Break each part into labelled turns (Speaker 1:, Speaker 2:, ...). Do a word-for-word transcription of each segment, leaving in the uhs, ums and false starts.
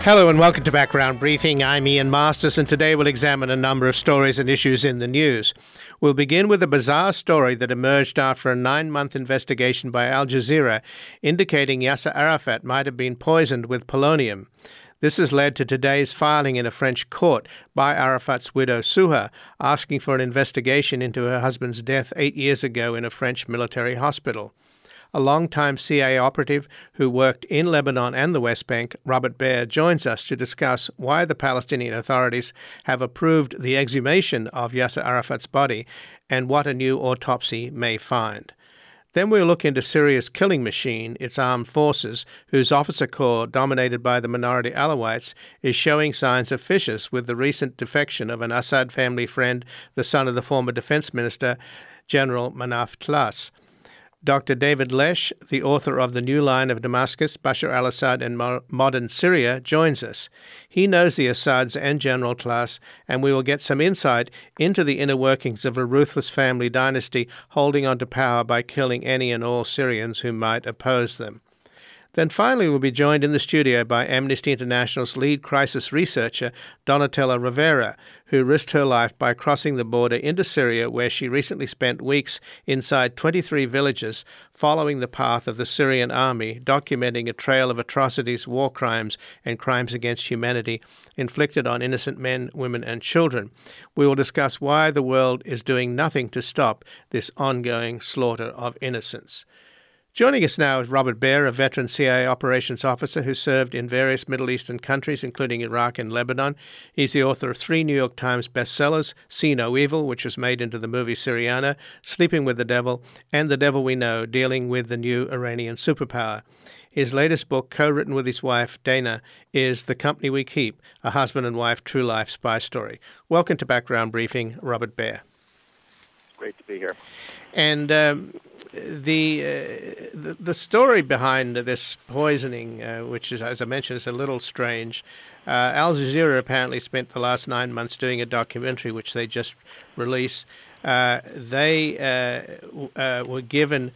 Speaker 1: Hello and welcome to Background Briefing. I'm Ian Masters, and today we'll examine a number of stories and issues in the news. We'll begin with a bizarre story that emerged after a nine-month investigation by Al Jazeera indicating Yasser Arafat might have been poisoned with polonium. This has led to today's filing in a French court by Arafat's widow Suha, asking for an investigation into her husband's death eight years ago in a French military hospital. A longtime C I A operative who worked in Lebanon and the West Bank, Robert Baer, joins us to discuss why the Palestinian authorities have approved the exhumation of Yasser Arafat's body and what a new autopsy may find. Then we'll look into Syria's killing machine, its armed forces, whose officer corps, dominated by the minority Alawites, is showing signs of fissures with the recent defection of an Assad family friend, the son of the former defense minister, General Manaf Tlas. Doctor David Lesh, the author of The New Line of Damascus, Bashar al-Assad and Mo- Modern Syria, joins us. He knows the Assads and General Tlas, and we will get some insight into the inner workings of a ruthless family dynasty holding on to power by killing any and all Syrians who might oppose them. Then finally we'll be joined in the studio by Amnesty International's lead crisis researcher, Donatella Rivera, who risked her life by crossing the border into Syria, where she recently spent weeks inside twenty-three villages following the path of the Syrian army, documenting a trail of atrocities, war crimes, and crimes against humanity inflicted on innocent men, women, and children. We will discuss why the world is doing nothing to stop this ongoing slaughter of innocents. Joining us now is Robert Baer, a veteran C I A operations officer who served in various Middle Eastern countries, including Iraq and Lebanon. He's the author of three New York Times bestsellers, See No Evil, which was made into the movie Syriana, Sleeping with the Devil, and The Devil We Know, dealing with the new Iranian superpower. His latest book, co-written with his wife, Dana, is The Company We Keep, a husband and wife true life spy story. Welcome to Background Briefing, Robert Baer.
Speaker 2: Great to be here.
Speaker 1: And um, the, uh, the the story behind this poisoning, uh, which is, as I mentioned, is a little strange. Uh, Al Jazeera apparently spent the last nine months doing a documentary, which they just released. Uh, they uh, uh, were given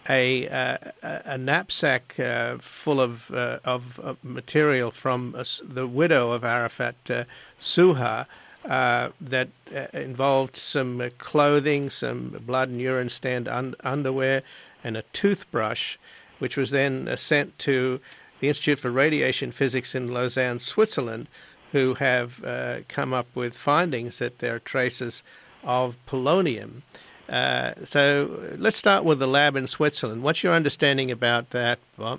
Speaker 1: a uh, a knapsack uh, full of, uh, of of material from uh, the widow of Arafat, uh, Suha. Uh, that uh, involved some uh, clothing, some blood and urine stained un- underwear, and a toothbrush, which was then uh, sent to the Institute for Radiation Physics in Lausanne, Switzerland, who have uh, come up with findings that there are traces of polonium. Uh, so let's start with the lab in Switzerland. What's your understanding about that, Bob?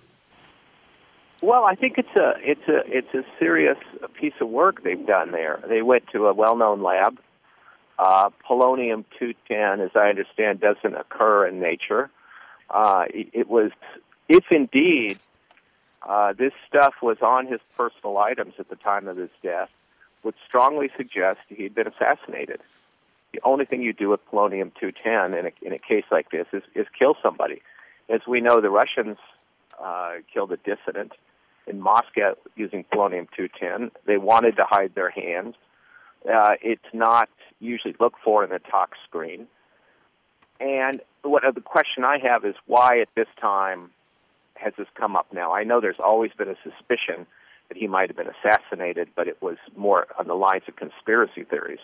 Speaker 2: Well, I think it's a it's a it's a serious piece of work they've done there. They went to a well-known lab. Uh, polonium two ten, as I understand, doesn't occur in nature. Uh, it, it was, if indeed uh, this stuff was on his personal items at the time of his death, would strongly suggest he'd been assassinated. The only thing you do with polonium two ten in a, in a case like this is, is kill somebody. As we know, the Russians uh, killed a dissident in Moscow using polonium two ten. They wanted to hide their hands. Uh, it's not usually looked for in the tox screen. And what uh, the question I have is, why at this time has this come up now? I know there's always been a suspicion that he might have been assassinated, but it was more on the lines of conspiracy theories.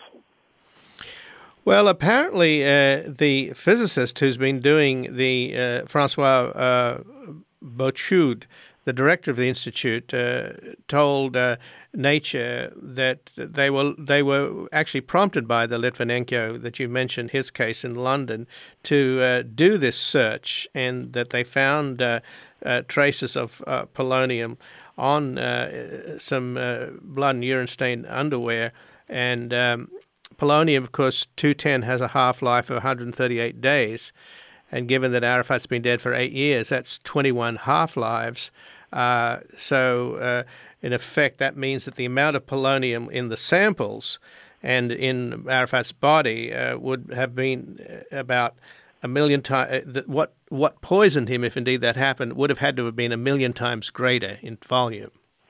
Speaker 1: Well, apparently uh, the physicist who's been doing the uh, Francois uh, Bochud, the director of the institute, uh, told uh, Nature that they were they were actually prompted by the Litvinenko that you mentioned, his case in London, to uh, do this search, and that they found uh, uh, traces of uh, polonium on uh, some uh, blood and urine stained underwear. And um, polonium, of course, two ten has a half-life of one hundred thirty-eight days. And given that Arafat's been dead for eight years, that's twenty-one half-lives. Uh, so, uh, in effect, that means that the amount of polonium in the samples and in Arafat's body uh, would have been about a million times. What what poisoned him, if indeed that happened, would have had to have been a million times greater in volume.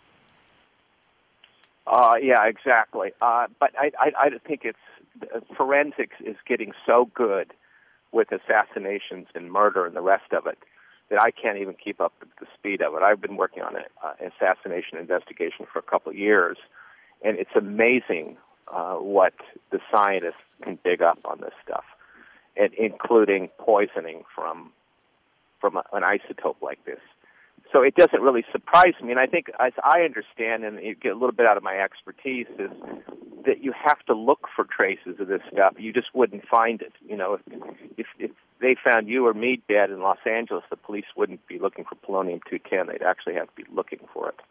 Speaker 2: Uh, yeah, exactly. Uh, but I, I, I think it's uh, forensics is getting so good with assassinations and murder and the rest of it that I can't even keep up with the speed of it. I've been working on an uh, assassination investigation for a couple of years, and it's amazing uh, what the scientists can dig up on this stuff, and including poisoning from from a, an isotope like this. So it doesn't really surprise me, and I think, as I understand, and you get a little bit out of my expertise, is that you have to look for traces of this stuff. You just wouldn't find it. You know, if, if, if they found you or me dead in Los Angeles, the police wouldn't be looking for polonium two ten. They'd actually have to be looking for it.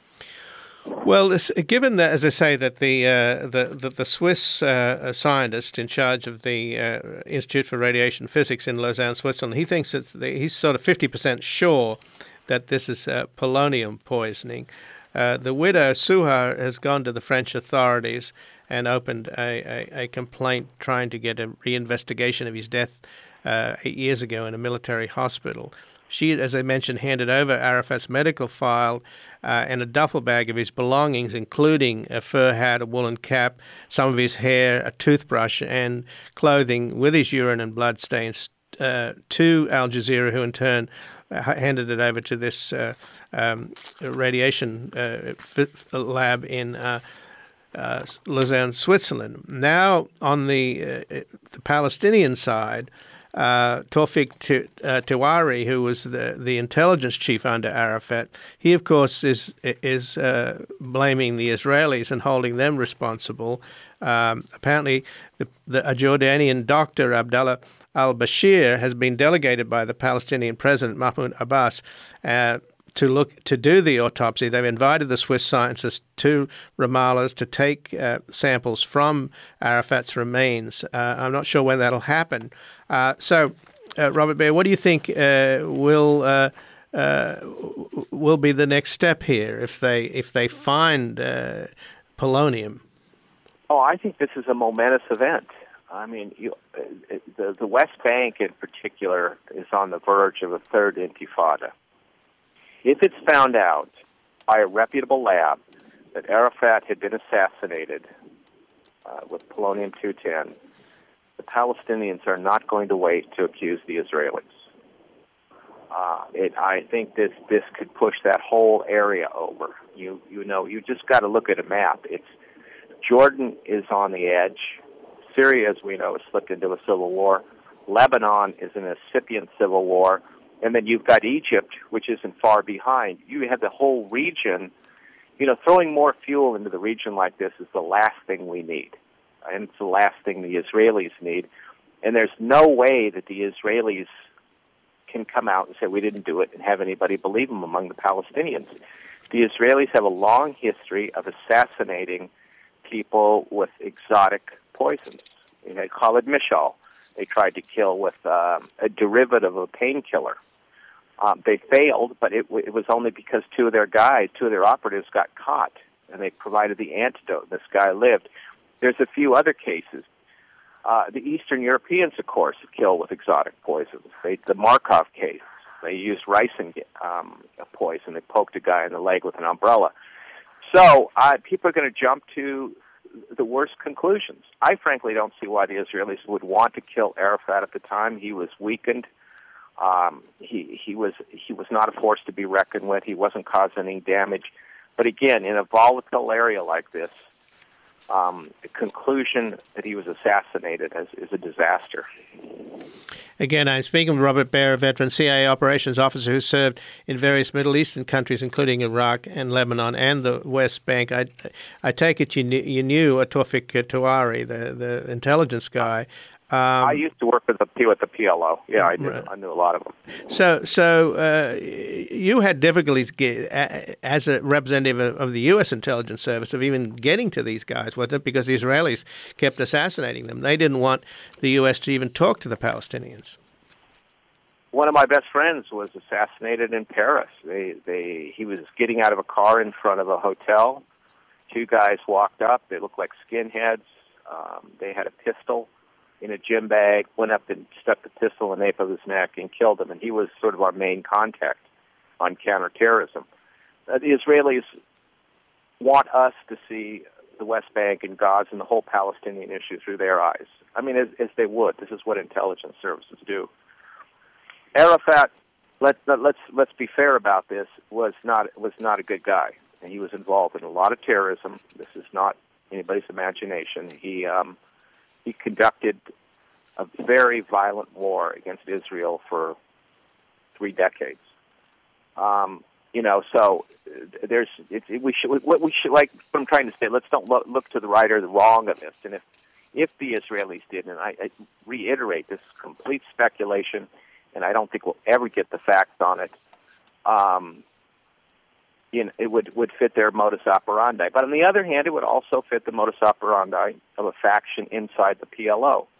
Speaker 1: Well, this, given that, as I say, that the uh, the, the the Swiss uh, scientist in charge of the uh, Institute for Radiation Physics in Lausanne, Switzerland, he thinks that the, he's sort of fifty percent sure that this is uh, polonium poisoning. Uh, the widow, Suha, has gone to the French authorities and opened a, a, a complaint trying to get a reinvestigation of his death uh, eight years ago in a military hospital. She, as I mentioned, handed over Arafat's medical file uh, and a duffel bag of his belongings, including a fur hat, a woolen cap, some of his hair, a toothbrush, and clothing with his urine and blood stains uh, to Al Jazeera, who in turn handed it over to this uh, um, radiation uh, lab in uh, uh, Lausanne, Switzerland. Now, on the uh, the Palestinian side, uh, Tawfiq Tiwari, who was the, the intelligence chief under Arafat, he, of course, is is uh, blaming the Israelis and holding them responsible. Um, apparently, the, the, a Jordanian doctor, Abdallah al-Bashir, has been delegated by the Palestinian president, Mahmoud Abbas, uh, to look to do the autopsy. They've invited the Swiss scientists to Ramallah to take uh, samples from Arafat's remains. Uh, I'm not sure when that'll happen. Uh, so, uh, Robert Baer, what do you think uh, will uh, uh, will be the next step here if they if they find uh, polonium?
Speaker 2: Oh, I think this is a momentous event. I mean, you, the, the West Bank in particular is on the verge of a third intifada. If it's found out by a reputable lab that Arafat had been assassinated uh, with polonium two ten, the Palestinians are not going to wait to accuse the Israelis. Uh, it, I think this this could push that whole area over. You you know, you just got to look at a map. It's Jordan is on the edge. Syria, as we know, has slipped into a civil war. Lebanon is in a incipient civil war. And then you've got Egypt, which isn't far behind. You have the whole region. You know, throwing more fuel into the region like this is the last thing we need. And it's the last thing the Israelis need. And there's no way that the Israelis can come out and say we didn't do it and have anybody believe them among the Palestinians. The Israelis have a long history of assassinating people with exotic poisons. You had Khalid Mishal. They tried to kill with um, a derivative of a painkiller. Um, they failed, but it, it was only because two of their guys, two of their operatives got caught, and they provided the antidote. This guy lived. There's a few other cases. Uh, the Eastern Europeans, of course, kill with exotic poisons. They, the Markov case, they used ricin um, poison. They poked a guy in the leg with an umbrella. So uh, people are going to jump to the worst conclusions. I frankly don't see why the Israelis would want to kill Arafat at the time. He was weakened. Um, he he was he was not a force to be reckoned with. He wasn't causing any damage. But again, in a volatile area like this, um, the conclusion that he was assassinated is, is a disaster.
Speaker 1: Again, I'm speaking with Robert Baer, a veteran C I A operations officer who served in various Middle Eastern countries, including Iraq and Lebanon and the West Bank. I, I take it you knew, you knew Tawfiq Tiwari, the, the intelligence guy. Um,
Speaker 2: I used to work with the with the P L O. Yeah, I knew, I knew a lot of them.
Speaker 1: So, so uh, you had difficulties get, as a representative of the U S intelligence service of even getting to these guys, wasn't it? Because the Israelis kept assassinating them. They didn't want the U S to even talk to the Palestinians.
Speaker 2: One of my best friends was assassinated in Paris. They, they, he was getting out of a car in front of a hotel. Two guys walked up. They looked like skinheads. Um, they had a pistol in a gym bag, went up and stuck the pistol in the nape of his neck and killed him. And he was sort of our main contact on counterterrorism. Uh, the Israelis want us to see the West Bank and Gaza and the whole Palestinian issue through their eyes. I mean, as, as they would. This is what intelligence services do. Arafat let, let let's let's be fair about this. Was not was not a good guy, and he was involved in a lot of terrorism. This is not anybody's imagination. He um, he conducted a very violent war against Israel for three decades. Um, you know, so there's it's, we should what we should like. What I'm trying to say, let's don't look, look to the right or the wrong of this. And if if the Israelis did, and I, I reiterate, this is complete speculation, and I don't think we'll ever get the facts on it. Um, you know, it would would fit their modus operandi. But on the other hand, it would also fit the modus operandi of a faction inside the P L O.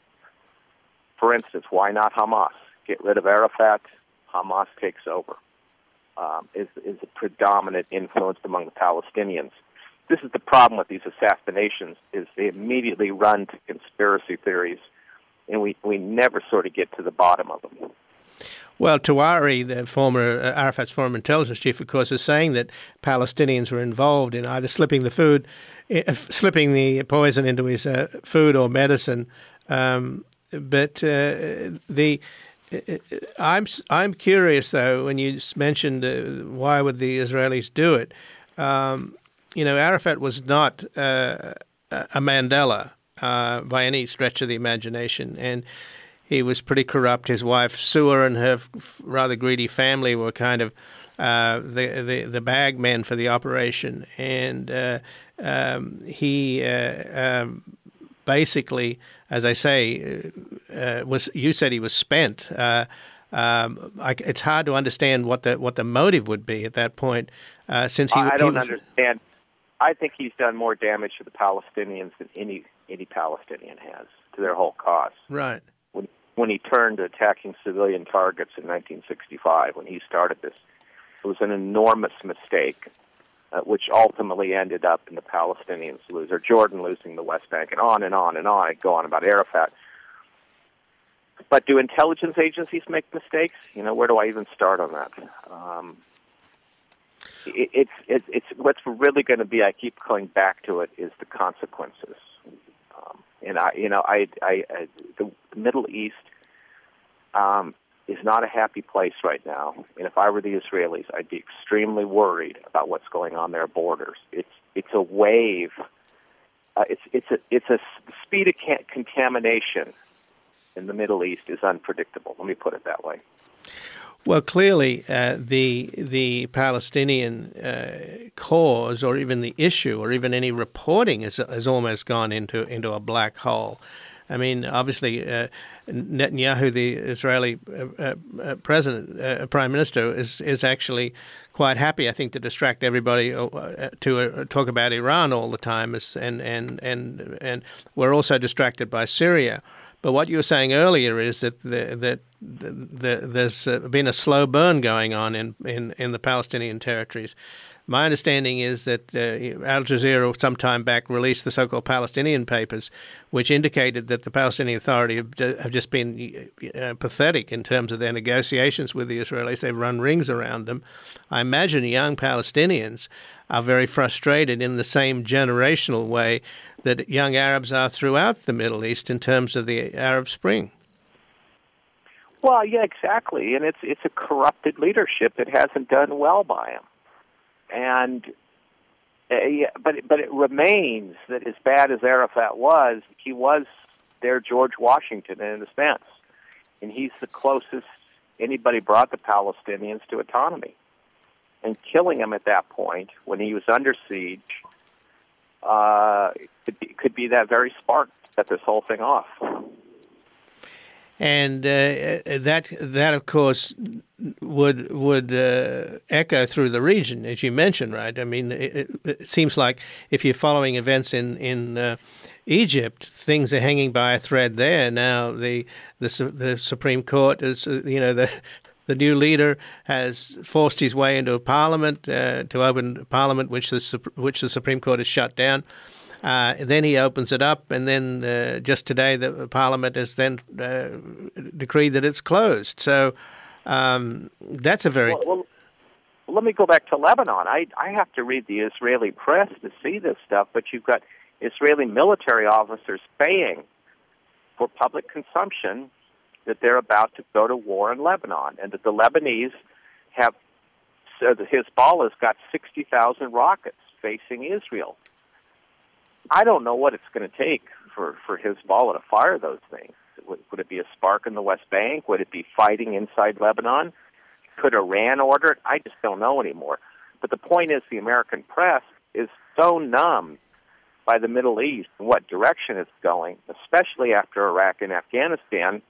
Speaker 2: For instance, why not Hamas? Get rid of Arafat, Hamas takes over. Um, is is a predominant influence among the Palestinians. This is the problem with these assassinations: is they immediately run to conspiracy theories, and we, we never sort of get to the bottom of them.
Speaker 1: Well, Tawari, the former uh, Arafat's former intelligence chief, of course, is saying that Palestinians were involved in either slipping the food, uh, slipping the poison into his uh, food or medicine. Um, but uh, the I'm I'm curious though, when you mentioned uh, why would the Israelis do it? Um, you know, Arafat was not uh, a Mandela uh, by any stretch of the imagination, and he was pretty corrupt. His wife Sua and her rather greedy family were kind of uh, the, the the bag men for the operation, and uh, um, he uh, um, basically, as I say, uh, was you said he was spent. Uh, um, I, it's hard to understand what the what the motive would be at that point, uh, since he.
Speaker 2: I don't
Speaker 1: he was,
Speaker 2: understand. I think he's done more damage to the Palestinians than any any Palestinian has to their whole cause.
Speaker 1: Right.
Speaker 2: When when he turned to attacking civilian targets in nineteen sixty-five, when he started this, it was an enormous mistake, uh, which ultimately ended up in the Palestinians losing, or Jordan losing the West Bank, and on and on and on. I go on about Arafat. But do intelligence agencies make mistakes? You know, where do I even start on that? Um, it, it's it, it's what's really going to be. I keep going back to it. Is the consequences. Um, and I, you know, I, I, I the Middle East um, is not a happy place right now. And if I were the Israelis, I'd be extremely worried about what's going on their borders. It's it's a wave. Uh, it's it's a it's a the speed of ca- contamination in the Middle East is unpredictable. Let me put it that way.
Speaker 1: Well, clearly, uh, the the Palestinian uh, cause, or even the issue, or even any reporting, has has almost gone into into a black hole. I mean, obviously, uh, Netanyahu, the Israeli uh, uh, president, uh, prime minister, is is actually quite happy, I think, to distract everybody uh, to uh, talk about Iran all the time, and and and and we're also distracted by Syria. But what you were saying earlier is that the, that the, the, there's uh, been a slow burn going on in, in, in the Palestinian territories. My understanding is that uh, Al Jazeera some time back released the so-called Palestinian Papers, which indicated that the Palestinian Authority have, have just been uh, pathetic in terms of their negotiations with the Israelis. They've run rings around them. I imagine young Palestinians are very frustrated in the same generational way that young Arabs are throughout the Middle East in terms of the Arab Spring.
Speaker 2: Well, yeah, exactly. And it's it's a corrupted leadership that hasn't done well by him. And uh, yeah, but but it remains that as bad as Arafat was, he was their George Washington in a sense, and he's the closest anybody brought the Palestinians to autonomy. And killing him at that point, when he was under siege, uh, could be, could be that very spark to set this whole thing off.
Speaker 1: And uh, that, that of course, would would uh, echo through the region, as you mentioned, right? I mean, it, it seems like if you're following events in in uh, Egypt, things are hanging by a thread there. Now, the the the Supreme Court is, you know, the the new leader has forced his way into a parliament uh, to open parliament, which the which the Supreme Court has shut down. Uh, then he opens it up, and then uh, just today the Parliament has then uh, decreed that it's closed. So um, that's a very...
Speaker 2: Well, well, let me go back to Lebanon. I, I have to read the Israeli press to see this stuff, but you've got Israeli military officers paying for public consumption that they're about to go to war in Lebanon, and that the Lebanese have, so the Hezbollah's got sixty thousand rockets facing Israel. I don't know what it's going to take for, for Hezbollah to fire those things. Would, would it be a spark in the West Bank? Would it be fighting inside Lebanon? Could Iran order it? I just don't know anymore. But the point is, the American press is so numb by the Middle East and what direction it's going, especially after Iraq and Afghanistan.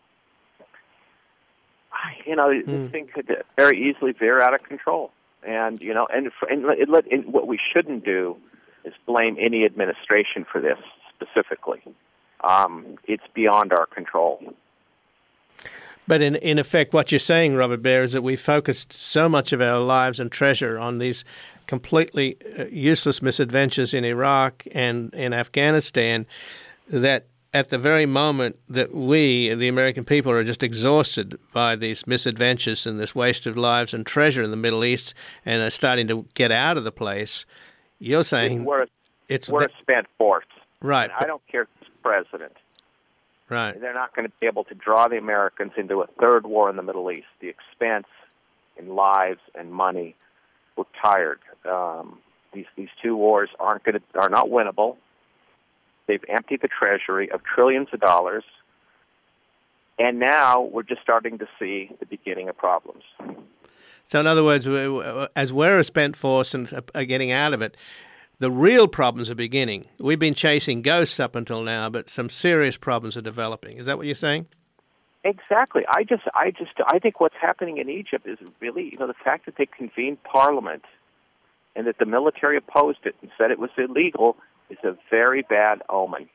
Speaker 2: You know, mm. this thing could very easily veer out of control. And, you know, and, and, and, and what we shouldn't do is blame any administration for this specifically. Um, it's beyond our control.
Speaker 1: But in in effect, what you're saying, Robert Baer, is that we focused so much of our lives and treasure on these completely useless misadventures in Iraq and in Afghanistan that at the very moment that we, the American people, are just exhausted by these misadventures and this waste of lives and treasure in the Middle East and are starting to get out of the place, you're saying
Speaker 2: we're,
Speaker 1: it's...
Speaker 2: We're a spent force.
Speaker 1: Right.
Speaker 2: I don't care who's president.
Speaker 1: Right.
Speaker 2: They're not going to be able to draw the Americans into a third war in the Middle East. The expense in lives and money, we're tired. Um, these these two wars aren't going to are not winnable. They've emptied the treasury of trillions of dollars, and now we're just starting to see the beginning of problems.
Speaker 1: So, in other words, as we're a spent force and are getting out of it, the real problems are beginning. We've been chasing ghosts up until now, but some serious problems are developing. Is that what you're saying?
Speaker 2: Exactly. I just, I just, I think what's happening in Egypt is really, you know, the fact that they convened parliament and that the military opposed it and said it was illegal is a very bad omen.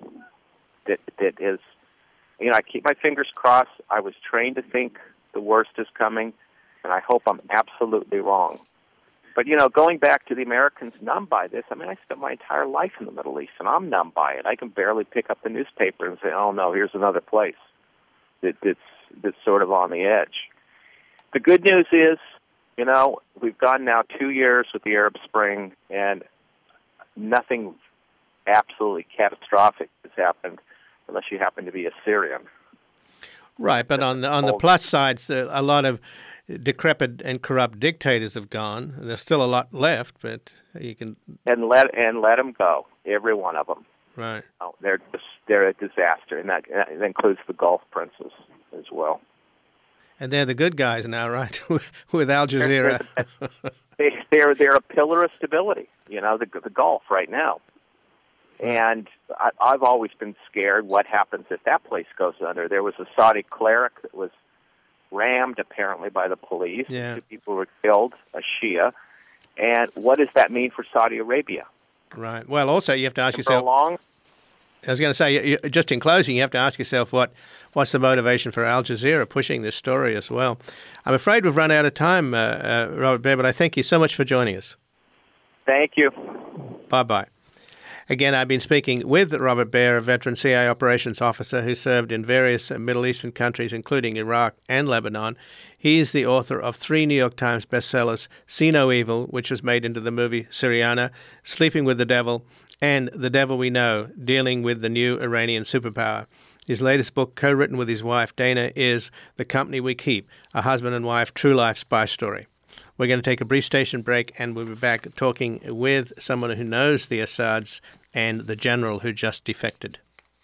Speaker 2: That that is, you know, I keep my fingers crossed. I was trained to think the worst is coming, and I hope I'm absolutely wrong. But, you know, going back to the Americans numb by this, I mean, I spent my entire life in the Middle East, and I'm numb by it. I can barely pick up the newspaper and say, oh, no, here's another place that, that's, that's sort of on the edge. The good news is, you know, we've gone now two years with the Arab Spring, and nothing absolutely catastrophic has happened unless you happen to be a Syrian.
Speaker 1: Right, but on the, on the plus side, a lot of decrepit and corrupt dictators have gone. There's still a lot left, but you can
Speaker 2: and let and let them go. Every one of them.
Speaker 1: Right.
Speaker 2: Oh, they're just, they're a disaster, and that, that includes the Gulf princes as well.
Speaker 1: And they're the good guys now, right? With Al Jazeera.
Speaker 2: they, they're they're a pillar of stability. You know, the the Gulf right now. And I, I've always been scared what happens if that place goes under. There was a Saudi cleric that was rammed, apparently, by the police.
Speaker 1: Yeah.
Speaker 2: Two people were killed, a Shia. And what does that mean for Saudi Arabia?
Speaker 1: Right. Well, also, you have to ask
Speaker 2: for
Speaker 1: yourself...
Speaker 2: long?
Speaker 1: I was going to say, you, just in closing, you have to ask yourself what what's the motivation for Al Jazeera pushing this story as well. I'm afraid we've run out of time, uh, uh, Robert Baer, but I thank you so much for joining us.
Speaker 2: Thank you.
Speaker 1: Bye-bye. Again, I've been speaking with Robert Baer, a veteran C I A operations officer who served in various Middle Eastern countries, including Iraq and Lebanon. He is the author of three New York Times bestsellers, See No Evil, which was made into the movie Syriana, Sleeping with the Devil, and The Devil We Know, dealing with the new Iranian superpower. His latest book, co-written with his wife, Dana, is The Company We Keep, a husband and wife true life spy story. We're going to take a brief station break, and we'll be back talking with someone who knows the Assads and the general who just defected.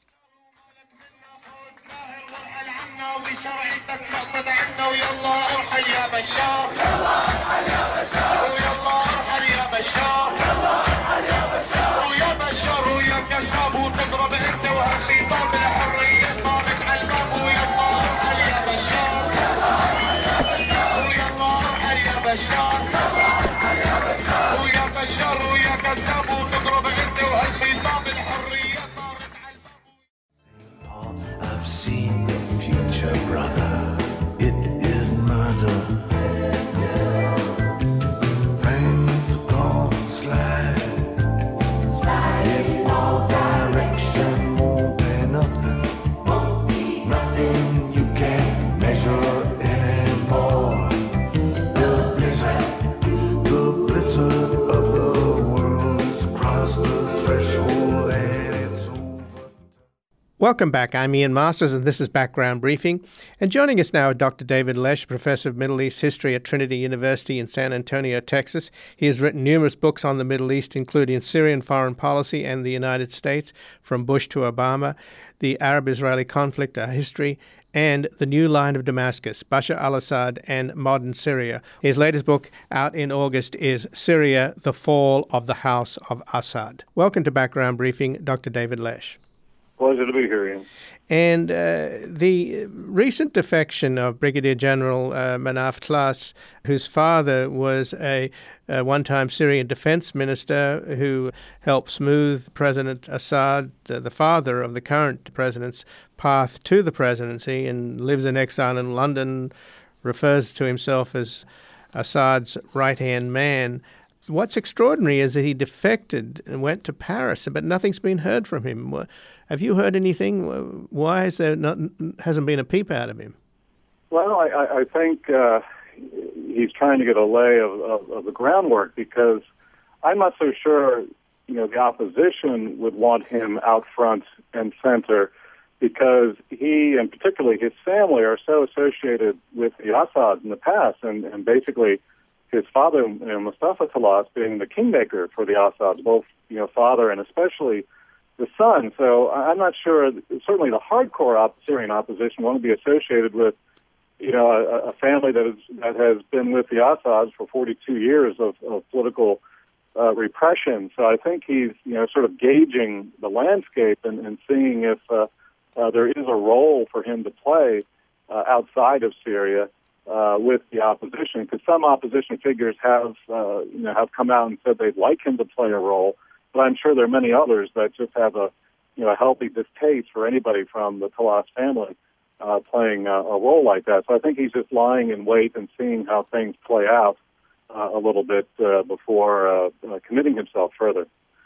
Speaker 3: I've seen the future, brother. It is murder. Flames gone slide, slide in all direction, moving.
Speaker 1: Welcome back. I'm Ian Masters, and this is Background Briefing. And joining us now is Doctor David Lesh, Professor of Middle East History at Trinity University in San Antonio, Texas. He has written numerous books on the Middle East, including Syrian Foreign Policy and the United States, from Bush to Obama, the Arab-Israeli Conflict, A History, and The New Line of Damascus, Bashar al-Assad and Modern Syria. His latest book, out in August, is Syria, The Fall of the House of Assad. Welcome to Background Briefing, Doctor David Lesh.
Speaker 4: Pleasure to be here, Ian.
Speaker 1: And uh, the recent defection of Brigadier General uh, Manaf Tlass, whose father was a, a one-time Syrian defense minister who helped smooth President Assad, uh, the father of the current president's path to the presidency, and lives in exile in London, refers to himself as Assad's right-hand man. What's extraordinary is that he defected and went to Paris, but nothing's been heard from him. Have you heard anything? Why is there not, hasn't been a peep out of him?
Speaker 4: Well, I, I think uh, he's trying to get a lay of, of, of the groundwork, because I'm not so sure, you know, the opposition would want him out front and center, because he, and particularly his family, are so associated with the Assads in the past, and, and basically his father, you know, Mustafa Tlass, being the kingmaker for the Assads, both, you know, father and especially the son. So I'm not sure. Certainly, the hardcore op- Syrian opposition want to be associated with, you know, a, a family that, is, that has been with the Assads for forty-two years of, of political uh, repression. So I think he's, you know, sort of gauging the landscape and, and seeing if uh, uh, there is a role for him to play uh, outside of Syria uh, with the opposition. Because some opposition figures have, uh, you know, have come out and said they'd like him to play a role. But I'm sure there are many others that just have a, you know, a healthy distaste for anybody from the Tlass family uh, playing uh, a role like that. So I think he's just lying in wait and seeing how things play out uh, a little bit uh, before uh, uh, committing himself further.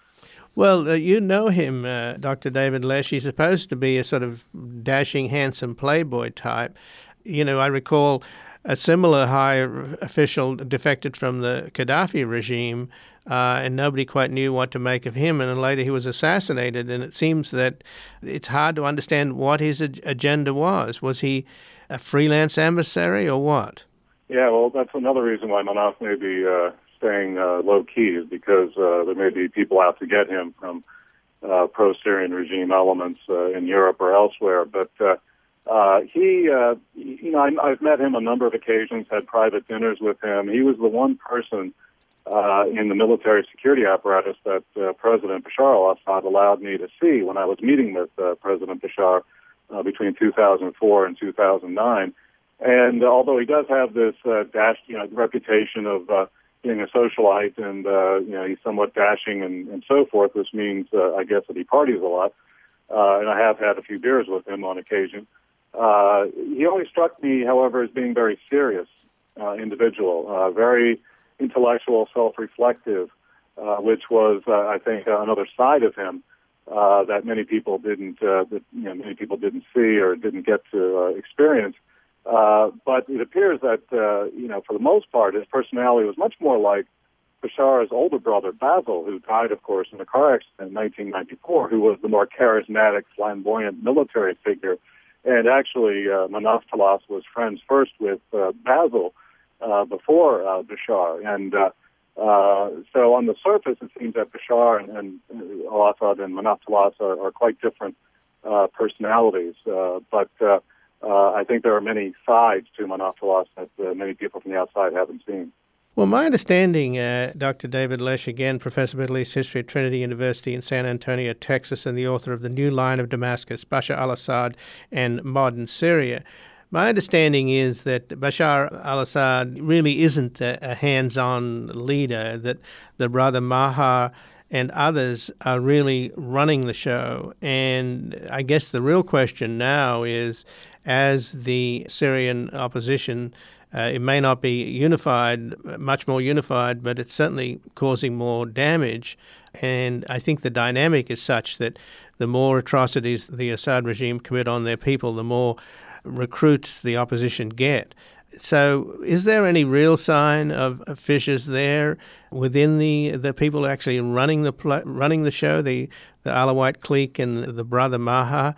Speaker 1: Well, uh, you know him, uh, Doctor David Lesh. He's supposed to be a sort of dashing, handsome playboy type. You know, I recall a similar high official defected from the Gaddafi regime, Uh, and nobody quite knew what to make of him. And then later he was assassinated, and it seems that it's hard to understand what his ag- agenda was. Was he a freelance emissary or what?
Speaker 4: Yeah, well, that's another reason why Manaf may be uh, staying uh, low-key, is because uh, there may be people out to get him from uh, pro-Syrian regime elements uh, in Europe or elsewhere. But uh, uh, he, uh, you know, I, I've met him a number of occasions, had private dinners with him. He was the one person Uh, in the military security apparatus that uh, President Bashar al-Assad allowed me to see when I was meeting with uh, President Bashar uh, between two thousand four and two thousand nine. And uh, although he does have this uh, dash, you know, reputation of uh, being a socialite, and uh, you know, he's somewhat dashing and, and so forth, which means uh, I guess that he parties a lot. Uh, and I have had a few beers with him on occasion. Uh, he always struck me, however, as being very serious uh, individual, uh, very intellectual, self-reflective, uh, which was, uh, I think, uh, another side of him uh, that many people didn't, uh, that you know, many people didn't see or didn't get to uh, experience. Uh, but it appears that, uh, you know, for the most part, his personality was much more like Bashar's older brother, Basil, who died, of course, in a car accident in nineteen ninety-four, who was the more charismatic, flamboyant military figure. And actually, uh, Manaf Tlass was friends first with uh, Basil, Uh, before uh, Bashar. And uh, uh, so on the surface, it seems that Bashar and, and al-Assad and Manaf Tlass are, are quite different uh, personalities. Uh, but uh, uh, I think there are many sides to Manaf Tlass that uh, many people from the outside haven't seen.
Speaker 1: Well, my understanding, uh, Doctor David Lesh, again, Professor of Middle East History at Trinity University in San Antonio, Texas, and the author of The New Line of Damascus, Bashar al-Assad and Modern Syria. My understanding is that Bashar al-Assad really isn't a, a hands-on leader, that the brother Maher and others are really running the show. And I guess the real question now is, as the Syrian opposition, uh, it may not be unified, much more unified, but it's certainly causing more damage. And I think the dynamic is such that the more atrocities the Assad regime commit on their people, the more recruits the opposition get. So is there any real sign of, of fissures there within the the people actually running the pl- running the show, the, the Alawite clique and the brother Maher?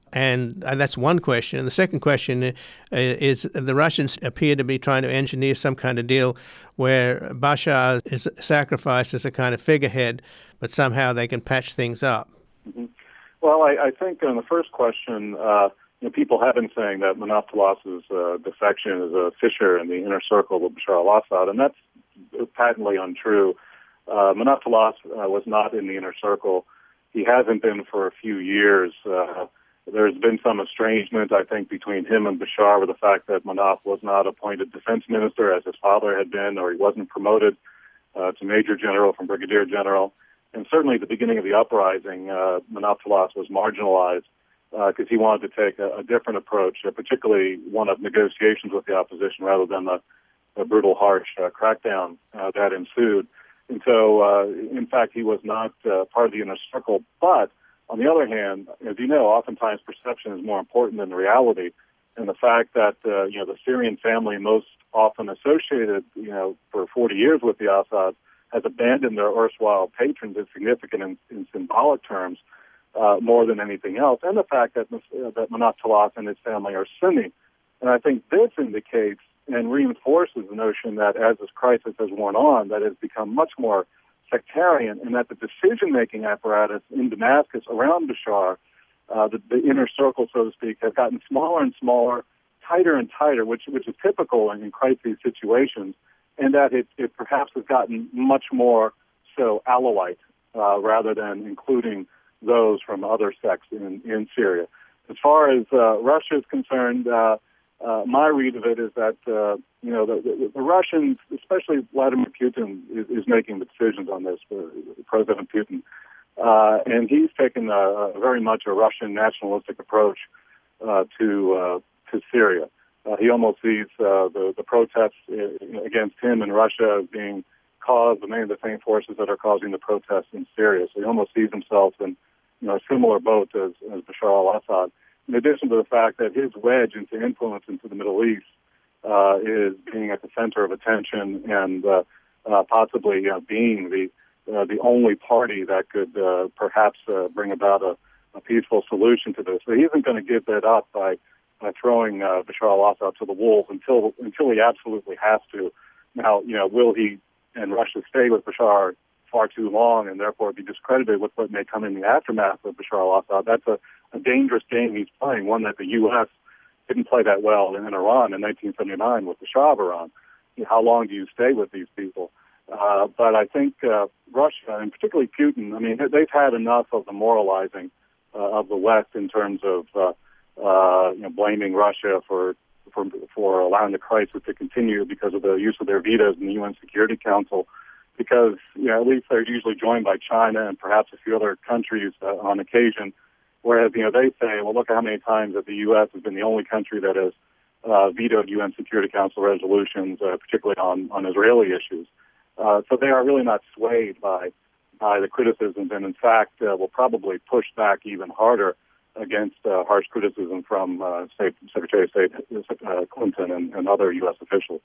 Speaker 1: And that's one question. And the second question is the Russians appear to be trying to engineer some kind of deal where Bashar is sacrificed as a kind of figurehead, but somehow they can patch things up.
Speaker 4: Mm-hmm. Well, I, I think on the first question, uh, you know, people have been saying that Manaf Talas's uh, defection is a fissure in the inner circle of Bashar al-Assad, and that's patently untrue. Uh, Manaf Talas uh, was not in the inner circle. He hasn't been for a few years. Uh, there's been some estrangement, I think, between him and Bashar with the fact that Manaf was not appointed defense minister as his father had been, or he wasn't promoted uh, to major general from brigadier general. And certainly at the beginning of the uprising, uh, Manaf Talas was marginalized because uh, he wanted to take a, a different approach, uh, particularly one of negotiations with the opposition rather than the, the brutal, harsh uh, crackdown uh, that ensued. And so, uh, in fact, he was not uh, part of the inner circle. But on the other hand, as you know, oftentimes perception is more important than reality. And the fact that, uh, you know, the Syrian family most often associated, you know, for forty years with the Assads has abandoned their erstwhile patrons is significant in, in symbolic terms uh, more than anything else. And the fact that, uh, that Manaf Talas and his family are Sunni. And I think this indicates and reinforces the notion that as this crisis has worn on, that it has become much more sectarian, and that the decision-making apparatus in Damascus around Bashar, uh, the, the inner circle, so to speak, has gotten smaller and smaller, tighter and tighter, which which is typical in, in crisis situations, and that it, it perhaps has gotten much more so Alawite uh, rather than including those from other sects in, in Syria. As far as uh, Russia is concerned, uh, Uh, my read of it is that, uh, you know, the, the, the Russians, especially Vladimir Putin, is, is making the decisions on this, uh, President Putin. Uh, and he's taken a, a very much a Russian nationalistic approach uh, to uh, to Syria. Uh, he almost sees uh, the, the protests against him in Russia as being caused by many of the same forces that are causing the protests in Syria. So he almost sees himself in, you know, a similar boat as, as Bashar al-Assad. In addition to the fact that his wedge into influence into the Middle East uh, is being at the center of attention and uh, uh, possibly uh, being the uh, the only party that could uh, perhaps uh, bring about a, a peaceful solution to this. So he isn't going to give that up by, by throwing uh, Bashar al-Assad to the wolves until until he absolutely has to. Now, you know, will he and Russia stay with Bashar far too long and therefore be discredited with what may come in the aftermath of Bashar al-Assad? That's a a dangerous game he's playing, one that the U S didn't play that well in Iran in nineteen seventy-nine with the Shah of Iran. You know, how long do you stay with these people? Uh, but I think uh, Russia, and particularly Putin, I mean, they've had enough of the moralizing uh, of the West in terms of uh, uh, you know, blaming Russia for, for for allowing the crisis to continue because of the use of their vetoes in the U N Security Council. Because, you know, at least they're usually joined by China and perhaps a few other countries uh, on occasion. Whereas, you know, they say, well, look at how many times that the U S has been the only country that has uh, vetoed U N Security Council resolutions, uh, particularly on, on Israeli issues. Uh, so they are really not swayed by by the criticisms, and in fact, uh, will probably push back even harder against uh, harsh criticism from uh, State, Secretary of State uh, Clinton and, and other U S officials.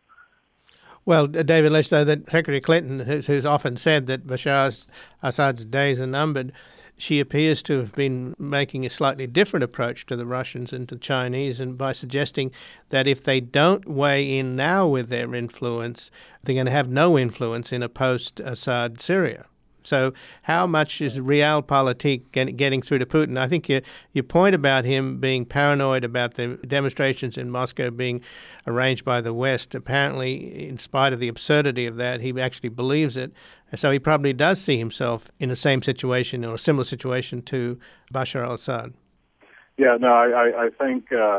Speaker 1: Well, David, let's say that Secretary Clinton, who's, who's often said that Bashar Assad's days are numbered, she appears to have been making a slightly different approach to the Russians and to the Chinese, and by suggesting that if they don't weigh in now with their influence, they're going to have no influence in a post-Assad Syria. So how much is realpolitik getting through to Putin? I think your, your point about him being paranoid about the demonstrations in Moscow being arranged by the West, apparently, in spite of the absurdity of that, he actually believes it. So he probably does see himself in the same situation or a similar situation to Bashar al-Assad.
Speaker 4: Yeah, no, I, I think, uh,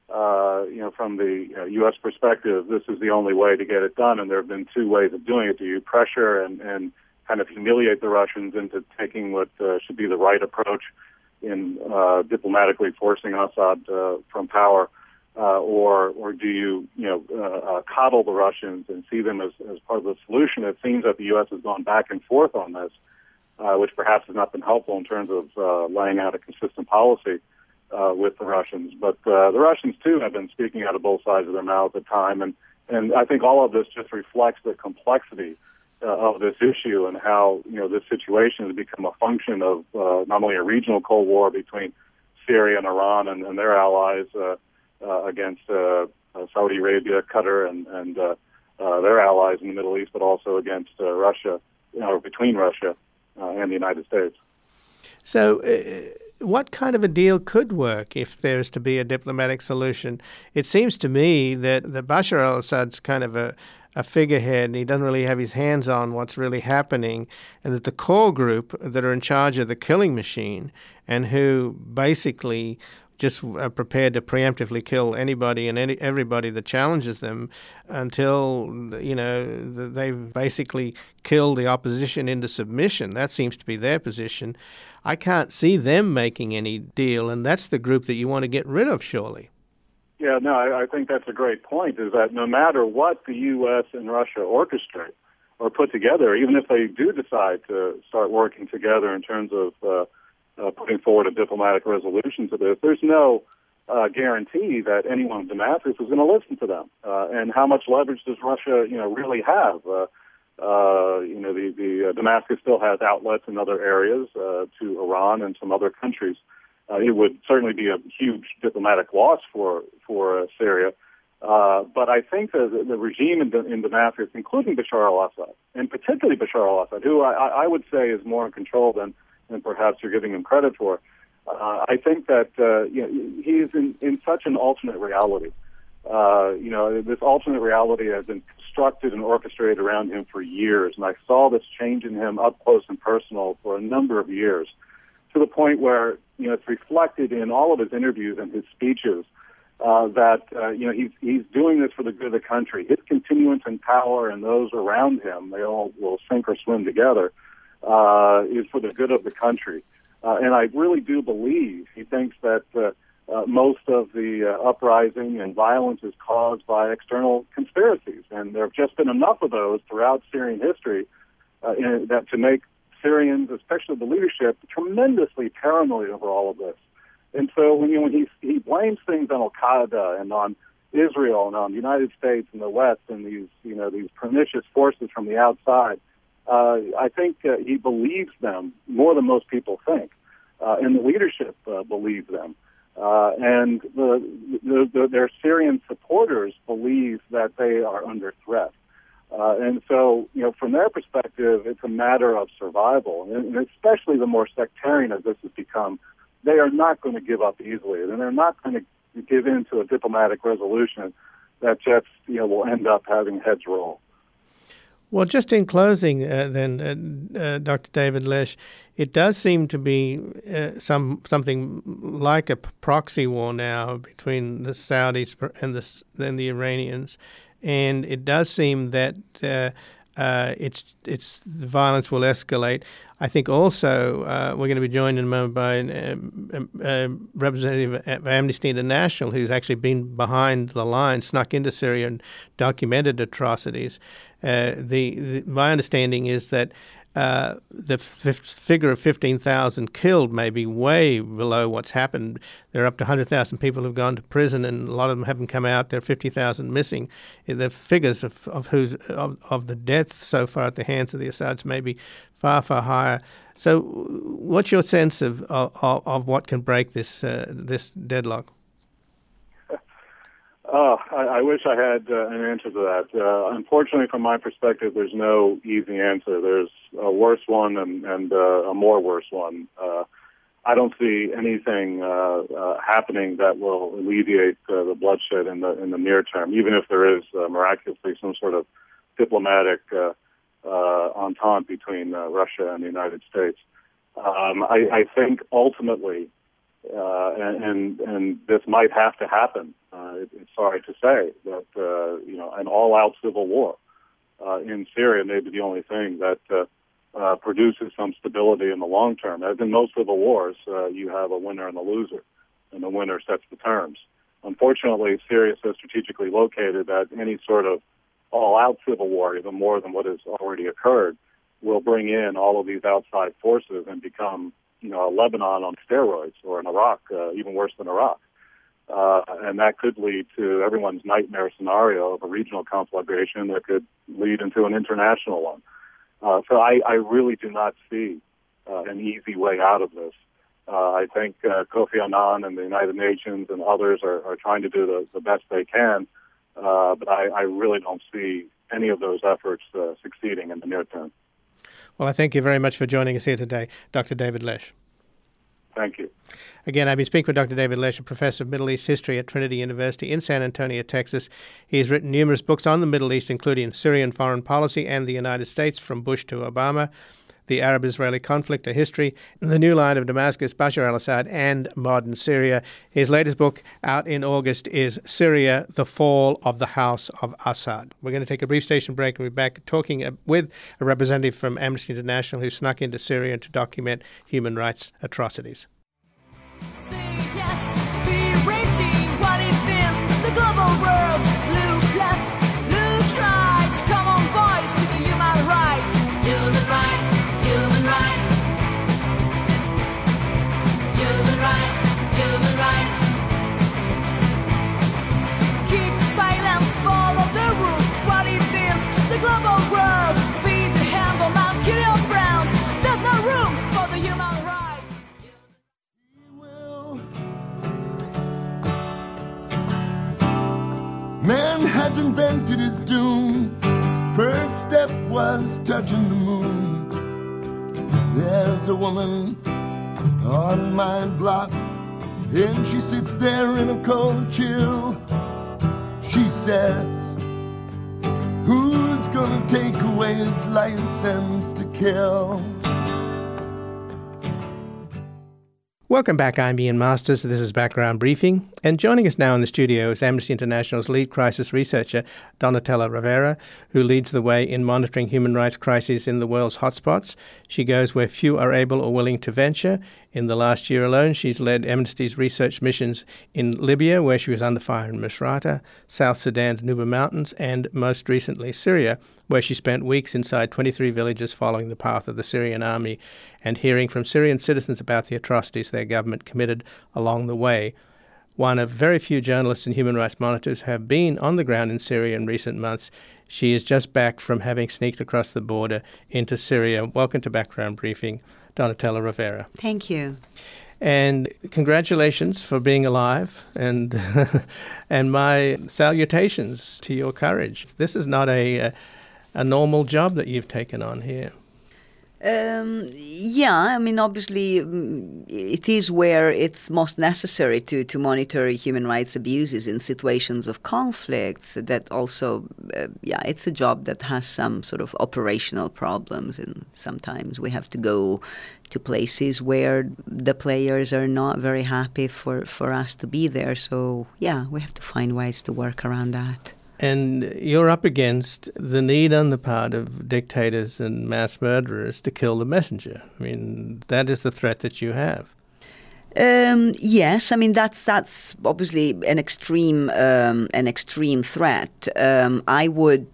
Speaker 4: uh, you know, from the uh, U S perspective, this is the only way to get it done, and there have been two ways of doing it. Do you pressure and, and kind of humiliate the Russians into taking what uh, should be the right approach in uh, diplomatically forcing Assad uh, from power, uh, or or do you you know uh, uh, coddle the Russians and see them as, as part of the solution? It seems that the U S has gone back and forth on this, uh, which perhaps has not been helpful in terms of uh, laying out a consistent policy uh, with the Russians. But uh, the Russians too have been speaking out of both sides of their mouth at the time, and and I think all of this just reflects the complexity Uh, of this issue and how, you know, this situation has become a function of uh, not only a regional Cold War between Syria and Iran and, and their allies uh, uh, against uh, uh, Saudi Arabia, Qatar, and, and uh, uh, their allies in the Middle East, but also against uh, Russia, you know, or between Russia uh, and the United States.
Speaker 1: So uh, what kind of a deal could work if there's to be a diplomatic solution? It seems to me that the Bashar al-Assad's kind of a, a figurehead, and he doesn't really have his hands on what's really happening, and that the core group that are in charge of the killing machine and who basically just are prepared to preemptively kill anybody and any, everybody that challenges them until, you know, they've basically killed the opposition into submission. That seems to be their position. I can't see them making any deal, and that's the group that you want to get rid of, surely.
Speaker 4: Yeah, no, I, I think that's a great point, is that no matter what the U S and Russia orchestrate or put together, even if they do decide to start working together in terms of uh, uh, putting forward a diplomatic resolution to this, there's no uh, guarantee that anyone in Damascus is going to listen to them. Uh, and how much leverage does Russia, you know, really have? Uh, uh, you know, the, the uh, Damascus still has outlets in other areas uh, to Iran and some other countries. Uh, it would certainly be a huge diplomatic loss for for uh, Syria. Uh, but I think the, the regime in, in Damascus, including Bashar al-Assad, and particularly Bashar al-Assad, who I, I would say is more in control than, than perhaps you're giving him credit for, uh, I think that uh, you know, he is in, in such an alternate reality. Uh, you know, this alternate reality has been constructed and orchestrated around him for years, and I saw this change in him up close and personal for a number of years, to the point where, you know, it's reflected in all of his interviews and his speeches uh, that, uh, you know, he's, he's doing this for the good of the country. His continuance in power and those around him, they all will sink or swim together, uh, is for the good of the country. Uh, and I really do believe he thinks that uh, uh, most of the uh, uprising and violence is caused by external conspiracies. And there have just been enough of those throughout Syrian history uh, in, that to make Syrians, especially the leadership, tremendously paranoid over all of this. And so when, you know, when he, he blames things on Al-Qaeda and on Israel and on the United States and the West and these, you know, these pernicious forces from the outside, uh, I think uh, he believes them more than most people think. Uh, and the leadership uh, believes them. Uh, and the, the, the, their Syrian supporters believe that they are under threat. Uh, and so, you know, from their perspective, it's a matter of survival, and, and especially the more sectarian as this has become, they are not going to give up easily, and they're not going to give in to a diplomatic resolution that just, you know, will end up having heads roll.
Speaker 1: Well, just in closing, uh, then, uh, uh, Doctor David Lesh, it does seem to be uh, some something like a proxy war now between the Saudis and the and the Iranians. And it does seem that uh, uh, it's it's the violence will escalate. I think also uh, we're going to be joined in a moment by a um, uh, representative of Amnesty International who's actually been behind the lines, snuck into Syria and documented atrocities. Uh, the, the my understanding is that uh, the f- figure of fifteen thousand killed may be way below what's happened. There are up to one hundred thousand people who've gone to prison, and a lot of them haven't come out. There are fifty thousand missing. The figures of of, who's, of of the deaths so far at the hands of the Assads may be far, far higher. So what's your sense of of, of what can break this uh, this deadlock?
Speaker 4: Oh, I, I wish I had uh, an answer to that. Uh, unfortunately, from my perspective, there's no easy answer. There's a worse one and, and uh, a more worse one. Uh, I don't see anything uh, uh, happening that will alleviate uh, the bloodshed in the in the near term, even if there is uh, miraculously some sort of diplomatic uh, uh, entente between uh, Russia and the United States. Um, I, I think ultimately, uh, and, and and this might have to happen. Uh, it, it's sorry to say that uh, you know an all-out civil war uh, in Syria may be the only thing that uh, uh, produces some stability in the long term. As in most civil wars, uh, you have a winner and a loser, and the winner sets the terms. Unfortunately, Syria is so strategically located that any sort of all-out civil war, even more than what has already occurred, will bring in all of these outside forces and become, you know, a Lebanon on steroids, or an Iraq, uh, even worse than Iraq. Uh, and that could lead to everyone's nightmare scenario of a regional conflagration that could lead into an international one. Uh, so I, I really do not see uh, an easy way out of this. Uh, I think uh, Kofi Annan and the United Nations and others are, are trying to do the, the best they can, uh, but I, I really don't see any of those efforts uh, succeeding in the near term.
Speaker 1: Well, I thank you very much for joining us here today, Doctor David Lesh.
Speaker 4: Thank you.
Speaker 1: Again, I've been speaking with Doctor David Lesh, a professor of Middle East history at Trinity University in San Antonio, Texas. He has written numerous books on the Middle East, including Syrian foreign policy and the United States from Bush to Obama, the Arab-Israeli conflict, a history, The New Line of Damascus, Bashar al-Assad, and modern Syria. His latest book, out in August, is Syria, The Fall of the House of Assad. We're going to take a brief station break and we'll be back talking with a representative from Amnesty International who snuck into Syria to document human rights atrocities.
Speaker 5: What it feels, the global world, look left, look right, come on boys with the human rights, human rights, human rights, human rights, human rights. Keep silence, follow the rules, what it feels, the global world, be the humble man, kill your friends, there's no room for the human rights.
Speaker 3: Man has invented his doom. First step was touching the moon. There's a woman on my block, and she sits there in a cold chill. She says, who's gonna take away his license to kill?
Speaker 1: Welcome back. I'm Ian Masters. This is Background Briefing. And joining us now in the studio is Amnesty International's lead crisis researcher, Donatella Rivera, who leads the way in monitoring human rights crises in the world's hotspots. She goes where few are able or willing to venture. In the last year alone, she's led Amnesty's research missions in Libya, where she was under fire in Misrata, South Sudan's Nuba Mountains, and most recently Syria, where she spent weeks inside twenty-three villages following the path of the Syrian army and hearing from Syrian citizens about the atrocities their government committed along the way. One of very few journalists and human rights monitors who have been on the ground in Syria in recent months. She is just back from having sneaked across the border into Syria. Welcome to Background Briefing, Donatella Rivera.
Speaker 6: Thank you.
Speaker 1: And congratulations for being alive, and and my salutations to your courage. This is not a, a, a normal job that you've taken on here.
Speaker 6: Um, yeah, I mean, obviously, um, it is where it's most necessary to, to monitor human rights abuses in situations of conflict. That also, uh, yeah, it's a job that has some sort of operational problems, and sometimes we have to go to places where the players are not very happy for, for us to be there. So, yeah, we have to find ways to work around that.
Speaker 1: And you're up against the need on the part of dictators and mass murderers to kill the messenger. I mean, that is the threat that you have.
Speaker 6: Um, yes, I mean that's that's obviously an extreme um, an extreme threat. Um, I would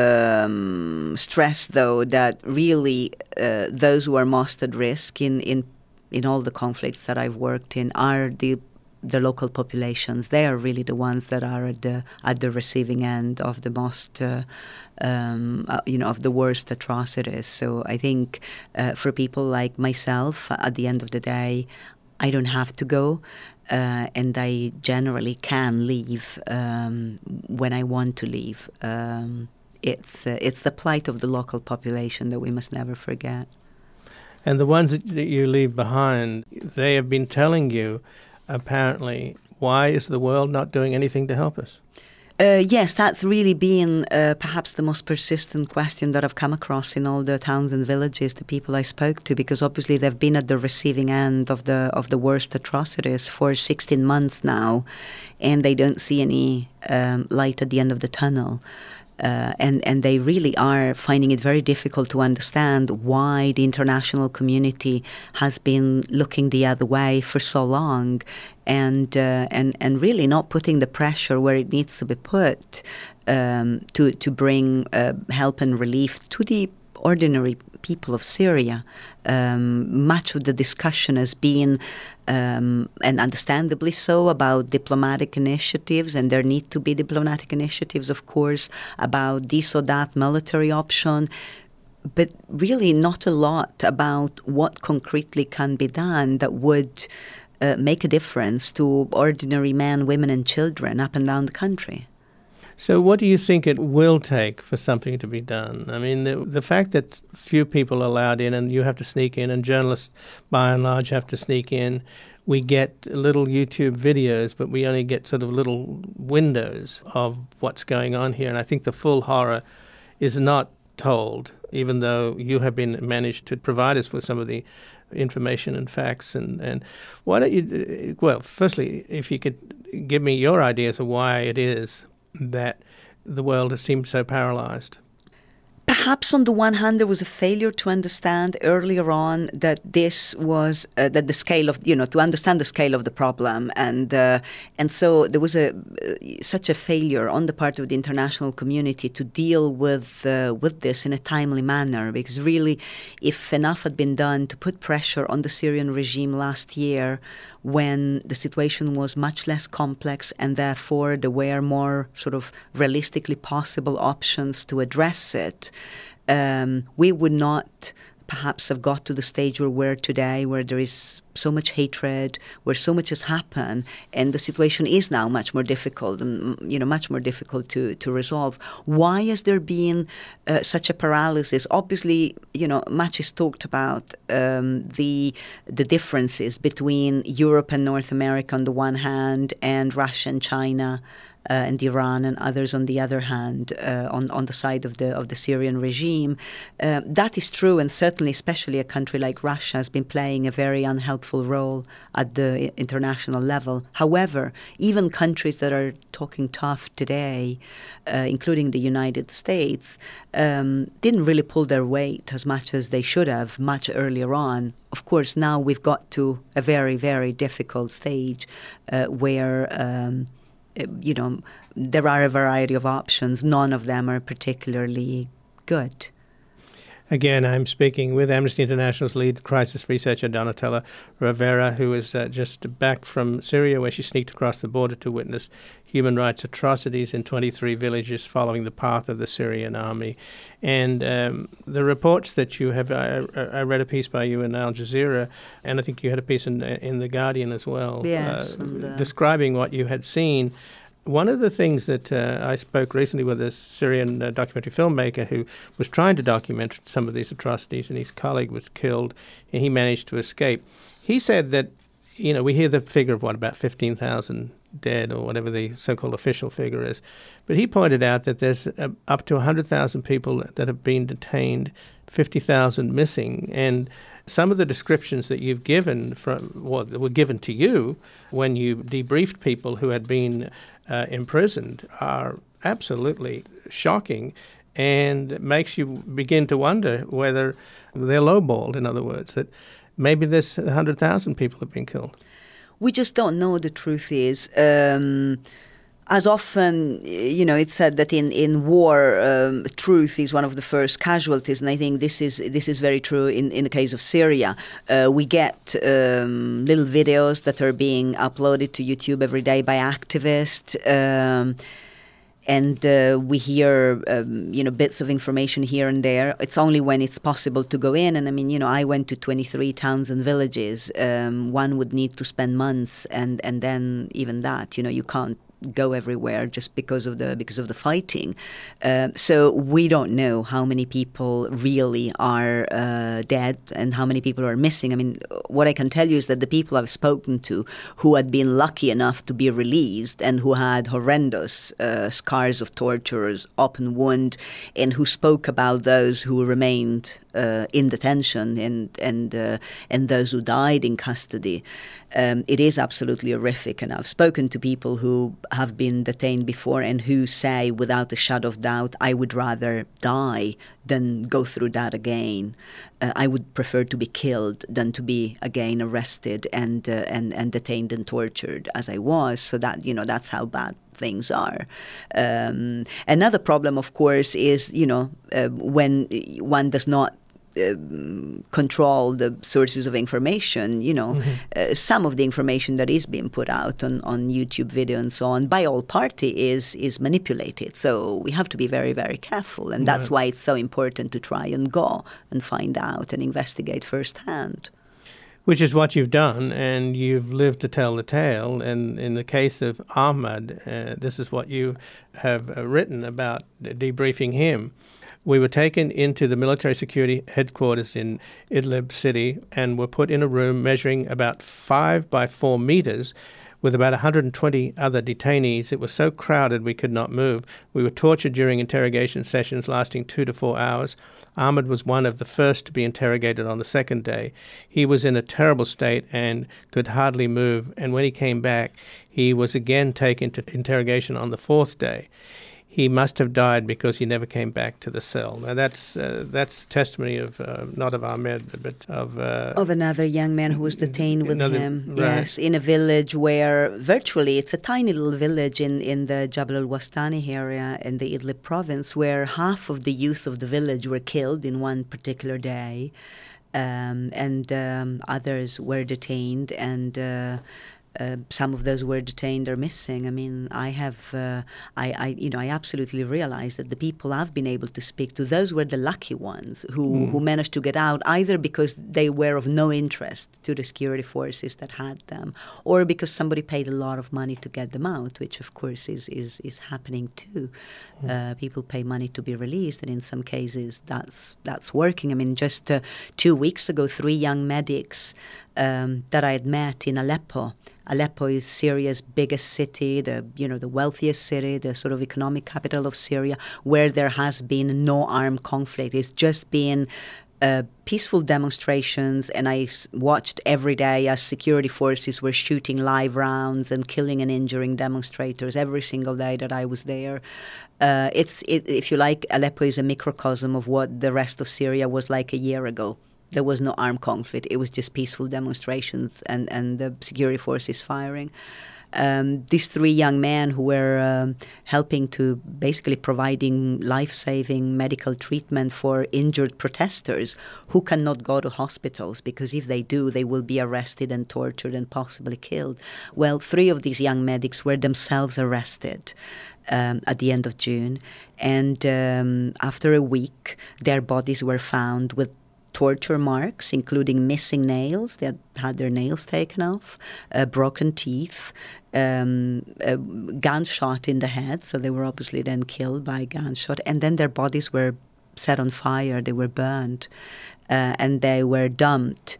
Speaker 6: um, stress, though, that really uh, those who are most at risk in, in in all the conflicts that I've worked in are the the local populations. They are really the ones that are at the at the receiving end of the most, uh, um, uh, you know, of the worst atrocities. So I think uh, for people like myself, at the end of the day, I don't have to go, uh, and I generally can leave um, when I want to leave. Um, it's uh, it's the plight of the local population that we must never forget.
Speaker 1: And the ones that you leave behind, they have been telling you, apparently, why is the world not doing anything to help us?
Speaker 6: Uh, yes, that's really been uh, perhaps the most persistent question that I've come across in all the towns and villages, the people I spoke to, because obviously they've been at the receiving end of the of the worst atrocities for sixteen months now, and they don't see any um, light at the end of the tunnel. Uh, and, and they really are finding it very difficult to understand why the international community has been looking the other way for so long, and uh, and and really not putting the pressure where it needs to be put um, to to bring uh, help and relief to the ordinary people of Syria. Um, much of the discussion has been, um, and understandably so, about diplomatic initiatives, and there need to be diplomatic initiatives, of course, about this or that military option. but really not a lot about what concretely can be done that would uh, make a difference to ordinary men, women and children up and down the country.
Speaker 1: So what do you think it will take for something to be done? I mean, the, the fact that few people are allowed in and you have to sneak in, and journalists by and large have to sneak in, we get little YouTube videos, but we only get sort of little windows of what's going on here. And I think the full horror is not told, even though you have been managed to provide us with some of the information and facts. And, and why don't you, well, firstly, if you could give me your ideas of why it is that the world has seemed so paralyzed.
Speaker 6: Perhaps on the one hand, there was a failure to understand earlier on that this was uh, that the scale of, you know, to understand the scale of the problem, and uh, and so there was a uh, such a failure on the part of the international community to deal with uh, with this in a timely manner. Because really, if enough had been done to put pressure on the Syrian regime last year, when the situation was much less complex and therefore there were more sort of realistically possible options to address it, um, we would not perhaps have got to the stage where we're today, where there is so much hatred, where so much has happened, and the situation is now much more difficult and, you know, much more difficult to, to resolve. Why has there been uh, such a paralysis? Obviously, you know, much is talked about um, the the differences between Europe and North America on the one hand, and Russia and China Uh, and Iran and others on the other hand, uh, on on the side of the of the Syrian regime. Uh, that is true, and certainly, especially a country like Russia has been playing a very unhelpful role at the international level. However, even countries that are talking tough today, uh, including the United States, um, didn't really pull their weight as much as they should have much earlier on. Of course, now we've got to a very, very difficult stage uh, where um, you know, there are a variety of options. None of them are particularly good.
Speaker 1: Again, I'm speaking with Amnesty International's lead crisis researcher, Donatella Rovera, who is uh, just back from Syria, where she sneaked across the border to witness human rights atrocities in twenty-three villages following the path of the Syrian army. And um, the reports that you have, I, I read a piece by you in Al Jazeera, and I think you had a piece in, in The Guardian as well,
Speaker 6: yes,
Speaker 1: uh,
Speaker 6: and, uh,
Speaker 1: describing what you had seen. One of the things that uh, I spoke recently with a Syrian uh, documentary filmmaker who was trying to document some of these atrocities, and his colleague was killed, and he managed to escape. He said that, you know, we hear the figure of, what, about fifteen thousand dead, or whatever the so-called official figure is. But he pointed out that there's uh, up to one hundred thousand people that have been detained, fifty thousand missing, and some of the descriptions that you've given from, well, that were given to you when you debriefed people who had been uh, imprisoned are absolutely shocking, and makes you begin to wonder whether they're lowballed, in other words, that maybe this one hundred thousand people have been killed.
Speaker 6: We just don't know, the truth is. Um, as often, you know, it's said that in, in war, um, truth is one of the first casualties, and I think this is this is very true in, in the case of Syria. Uh, we get um, little videos that are being uploaded to YouTube every day by activists, um, and uh, we hear, um, you know, bits of information here and there. It's only when it's possible to go in. And I mean, you know, I went to twenty-three towns and villages. Um, one would need to spend months, and, and then even that, you know, you can't go everywhere just because of the because of the fighting. Uh, so we don't know how many people really are uh, dead and how many people are missing. I mean, what I can tell you is that the people I've spoken to who had been lucky enough to be released and who had horrendous uh, scars of tortures, open wound, and who spoke about those who remained uh, in detention and and uh, and those who died in custody. Um, it is absolutely horrific, and I've spoken to people who have been detained before and who say without a shadow of doubt, I would rather die than go through that again. Uh, I would prefer to be killed than to be again arrested and, uh, and and detained and tortured as I was. So that, you know, that's how bad things are. Um, another problem, of course, is, you know, uh, when one does not um, control the sources of information, you know, mm-hmm. uh, some of the information that is being put out on, on YouTube video and so on by all party is is manipulated. So we have to be very, very careful. And that's right. why it's so important to try and go and find out and investigate firsthand.
Speaker 1: Which is what you've done, and you've lived to tell the tale. And in the case of Ahmad, uh, this is what you have uh, written about debriefing him. We were taken into the military security headquarters in Idlib city and were put in a room measuring about five by four meters with about one hundred twenty other detainees. It was so crowded we could not move. We were tortured during interrogation sessions lasting two to four hours. Ahmad was one of the first to be interrogated on the second day. He was in a terrible state and could hardly move, and when he came back, he was again taken to interrogation on the fourth day. He must have died because he never came back to the cell. Now that's uh, that's the testimony of uh, not of Ahmed, but of uh,
Speaker 6: of another young man who was detained with
Speaker 1: another,
Speaker 6: him.
Speaker 1: Right.
Speaker 6: Yes, in a village where virtually it's a tiny little village in, in the Jabal al-Wastani area in the Idlib province, where half of the youth of the village were killed in one particular day, um, and um, others were detained and. Uh, Uh, some of those who were detained are missing. I mean, I have, uh, I, I, you know, I absolutely realize that the people I've been able to speak to, those were the lucky ones who, mm. who managed to get out, either because they were of no interest to the security forces that had them, or because somebody paid a lot of money to get them out, which of course is is, is happening too. Mm. Uh, people pay money to be released, and in some cases that's that's working. I mean, just uh, two weeks ago, three young medics um, that I had met in Aleppo. Aleppo is Syria's biggest city, the you know the wealthiest city, the sort of economic capital of Syria, where there has been no armed conflict. It's just been uh, peaceful demonstrations, and I s- watched every day as security forces were shooting live rounds and killing and injuring demonstrators every single day that I was there. Uh, it's it, if you like, Aleppo is a microcosm of what the rest of Syria was like a year ago. There was no armed conflict. It was just peaceful demonstrations and, and the security forces firing. Um, these three young men who were um, helping to basically providing life-saving medical treatment for injured protesters who cannot go to hospitals because if they do, they will be arrested and tortured and possibly killed. Well, three of these young medics were themselves arrested um, at the end of June. And um, after a week, their bodies were found with torture marks, including missing nails. They had had their nails taken off, uh, broken teeth, um, a gunshot in the head. So they were obviously then killed by a gunshot. And then their bodies were set on fire. They were burned. Uh, and they were dumped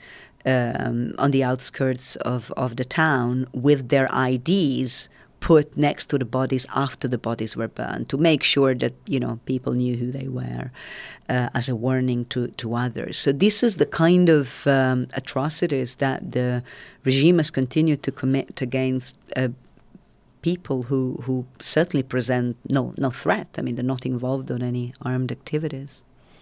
Speaker 6: um, on the outskirts of, of the town with their I Ds put next to the bodies after the bodies were burned to make sure that, you know, people knew who they were uh, as a warning to, to others. So this is the kind of um, atrocities that the regime has continued to commit against uh, people who, who certainly present no, no threat. I mean, they're not involved in any armed activities.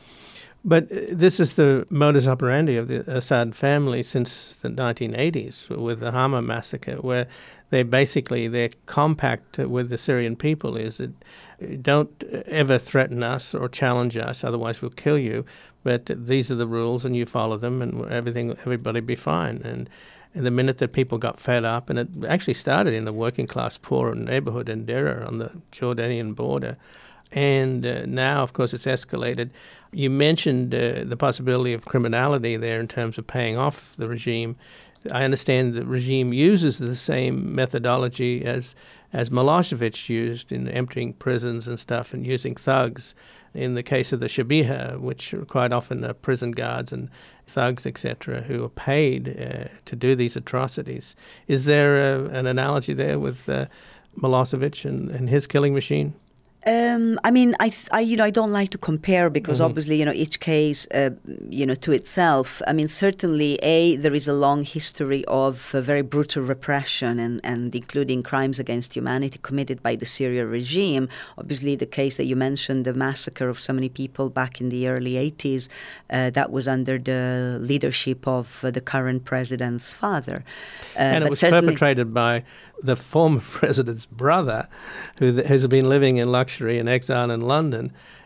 Speaker 1: But this is the modus operandi of the Assad family since the nineteen eighties with the Hama massacre, where they basically, their compact with the Syrian people is that don't ever threaten us or challenge us, otherwise we'll kill you. But these are the rules and you follow them and everything, everybody be fine. And, and the minute that people got fed up, and it actually started in the working class poor neighborhood in Deraa on the Jordanian border, and uh, now, of course, it's escalated. You mentioned uh, the possibility of criminality there in terms of paying off the regime. I understand the regime uses the same methodology as as Milosevic used in emptying prisons and stuff and using thugs. In the case of the Shabiha, which are quite often are prison guards and thugs, et cetera, who are paid uh, to do these atrocities. Is there a, an analogy there with uh, Milosevic and, and his killing machine?
Speaker 6: Um, I mean, I, th- I, you know, I don't like to compare because mm-hmm. obviously, you know, each case, uh, you know, to itself. I mean, certainly, A, there is a long history of uh, very brutal repression and, and including crimes against humanity committed by the Syrian regime. Obviously, the case that you mentioned, the massacre of so many people back in the early eighties, uh, that was under the leadership of uh, the current president's father. Uh,
Speaker 1: and it was perpetrated by the former president's brother, who th- has been living in luxury and exile in London,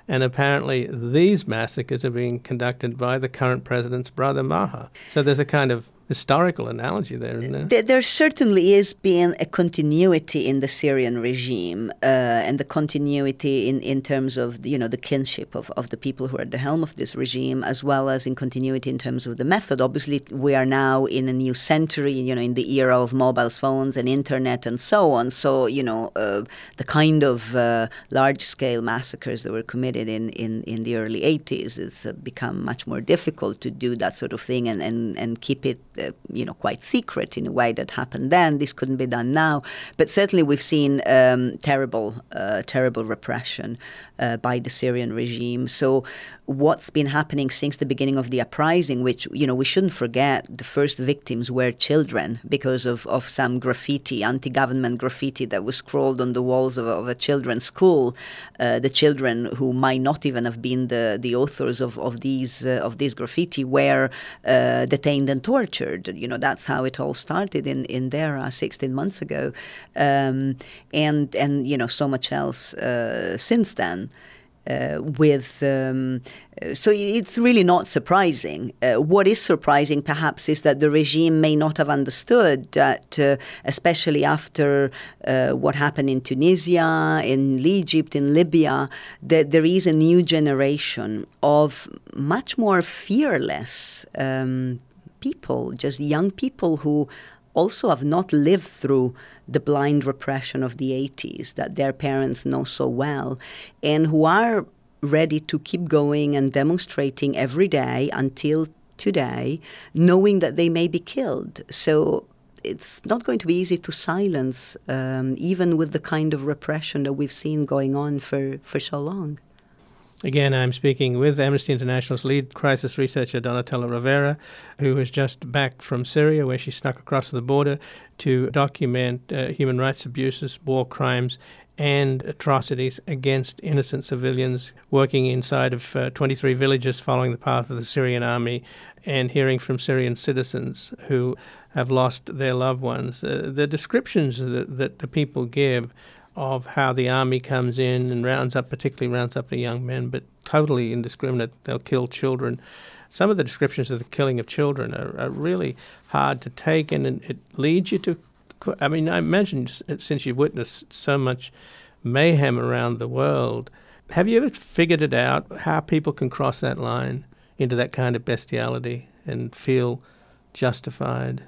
Speaker 1: And apparently these massacres are being conducted by the current president's brother, Maher. So there's a kind of historical analogy there, isn't there?
Speaker 6: There, there certainly is being a continuity in the Syrian regime uh, and the continuity in, in terms of, you know, the kinship of, of the people who are at the helm of this regime, as well as in continuity in terms of the method. Obviously, we are now in a new century, you know, in the era of mobile phones and internet and so on. So, you know, uh, the kind of uh, large-scale massacres that were committed in, in, in the early eighties, it's uh, become much more difficult to do that sort of thing and, and, and keep it Uh, you know, quite secret in a way that happened then. This couldn't be done now. But certainly we've seen um, terrible, uh, terrible repression uh, by the Syrian regime. So what's been happening since the beginning of the uprising, which, you know, we shouldn't forget, the first victims were children because of, of some graffiti, anti-government graffiti that was scrawled on the walls of, of a children's school. Uh, the children who might not even have been the, the authors of, of these uh, of these graffiti were uh, detained and tortured. You know, that's how it all started in, in Dera sixteen months ago. Um, and, and, you know, so much else uh, since then. Uh, with um, so it's really not surprising. Uh, what is surprising, perhaps, is that the regime may not have understood that, uh, especially after uh, what happened in Tunisia, in Egypt, in Libya, that there is a new generation of much more fearless um, people, just young people who also have not lived through the blind repression of the eighties that their parents know so well, and who are ready to keep going and demonstrating every day until today, knowing that they may be killed. So it's not going to be easy to silence, um, even with the kind of repression that we've seen going on for, for so long.
Speaker 1: Again, I'm speaking with Amnesty International's lead crisis researcher, Donatella Rovera, who is just back from Syria, where she snuck across the border to document uh, human rights abuses, war crimes, and atrocities against innocent civilians, working inside of uh, twenty-three villages following the path of the Syrian army, and hearing from Syrian citizens who have lost their loved ones. Uh, the descriptions that, that the people give of how the army comes in and rounds up, particularly rounds up the young men, but totally indiscriminate. They'll kill children. Some of the descriptions of the killing of children are, are really hard to take, and it leads you to, I mean, I imagine since you've witnessed so much mayhem around the world, have you ever figured it out, how people can cross that line into that kind of bestiality and feel justified?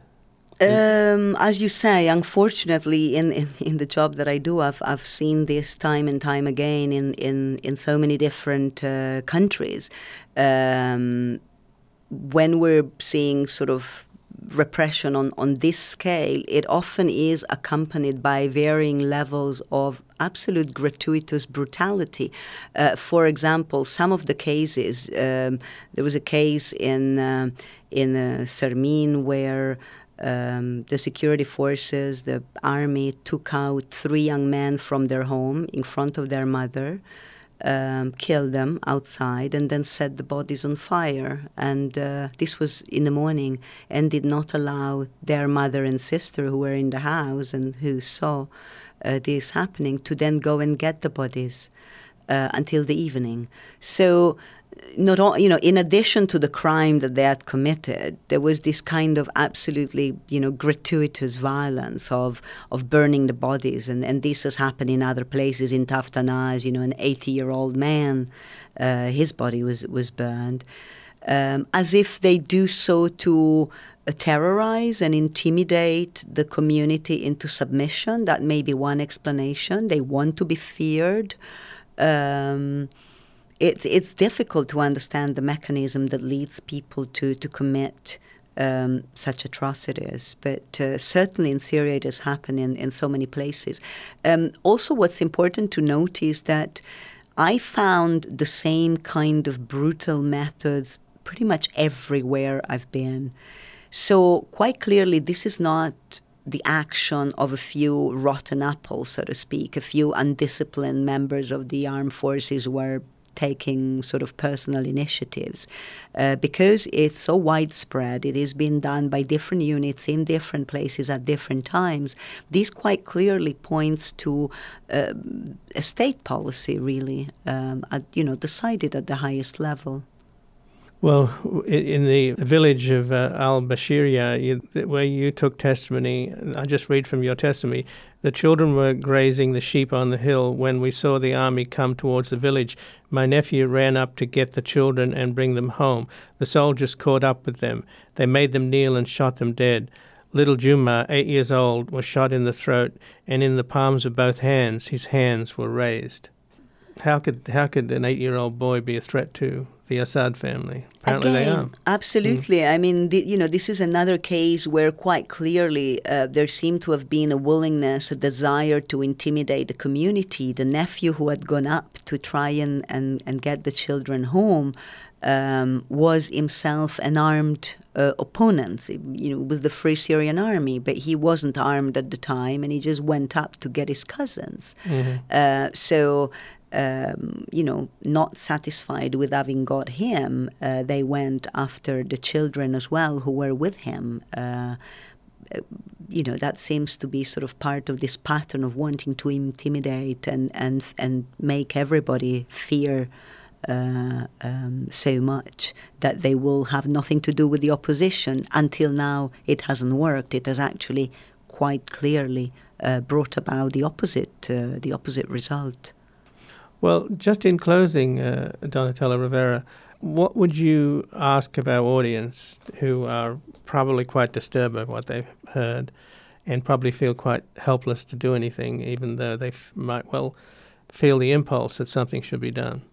Speaker 6: Um, as you say, unfortunately, in, in, in the job that I do, I've I've seen this time and time again in, in, in so many different uh, countries. Um, when we're seeing sort of repression on, on this scale, it often is accompanied by varying levels of absolute gratuitous brutality. Uh, for example, some of the cases, um, there was a case in, uh, in uh, Sarmin where Um, the security forces, the army, took out three young men from their home in front of their mother, um, killed them outside, and then set the bodies on fire. And uh, this was in the morning, and did not allow their mother and sister, who were in the house and who saw uh, this happening, to then go and get the bodies uh, until the evening. So, not all, you know, in addition to the crime that they had committed, there was this kind of absolutely, you know, gratuitous violence of of burning the bodies, and, and this has happened in other places. In Taftanaz, you know, an eighty-year-old man, uh, his body was was burned, um, as if they do so to uh, terrorize and intimidate the community into submission. That may be one explanation. They want to be feared. Um, It, it's difficult to understand the mechanism that leads people to, to commit um, such atrocities. But uh, certainly in Syria it has happened in, in so many places. Um, also, what's important to note is that I found the same kind of brutal methods pretty much everywhere I've been. So quite clearly this is not the action of a few rotten apples, so to speak, a few undisciplined members of the armed forces who are taking sort of personal initiatives. Uh, because it's so widespread, it is being done by different units in different places at different times. This quite clearly points to uh, a state policy, really, um, at, you know, decided at the highest level.
Speaker 1: Well, in the village of uh, Al-Bashiriya, you, where you took testimony, I just read from your testimony, the children were grazing the sheep on the hill when we saw the army come towards the village. My nephew ran up to get the children and bring them home. The soldiers caught up with them. They made them kneel and shot them dead. Little Juma, eight years old, was shot in the throat, and in the palms of both hands, his hands were raised. How could how could an eight-year-old boy be a threat to the Assad family? Apparently
Speaker 6: Again,
Speaker 1: they are.
Speaker 6: Absolutely. Mm. I mean, the, you know, this is another case where quite clearly uh, there seemed to have been a willingness, a desire to intimidate the community. The nephew who had gone up to try and, and, and get the children home um, was himself an armed uh, opponent, you know, with the Free Syrian Army, but he wasn't armed at the time, and he just went up to get his cousins. Mm-hmm. Uh, so... Um, you know, not satisfied with having got him, uh, they went after the children as well who were with him. Uh, you know, that seems to be sort of part of this pattern of wanting to intimidate and, and, and make everybody fear uh, um, so much that they will have nothing to do with the opposition. Until now, it hasn't worked. It has actually quite clearly uh, brought about the opposite, uh, the opposite result.
Speaker 1: Well, just in closing, uh, Donatella Rivera, what would you ask of our audience who are probably quite disturbed by what they've heard and probably feel quite helpless to do anything, even though they f- might well feel the impulse that something should be done?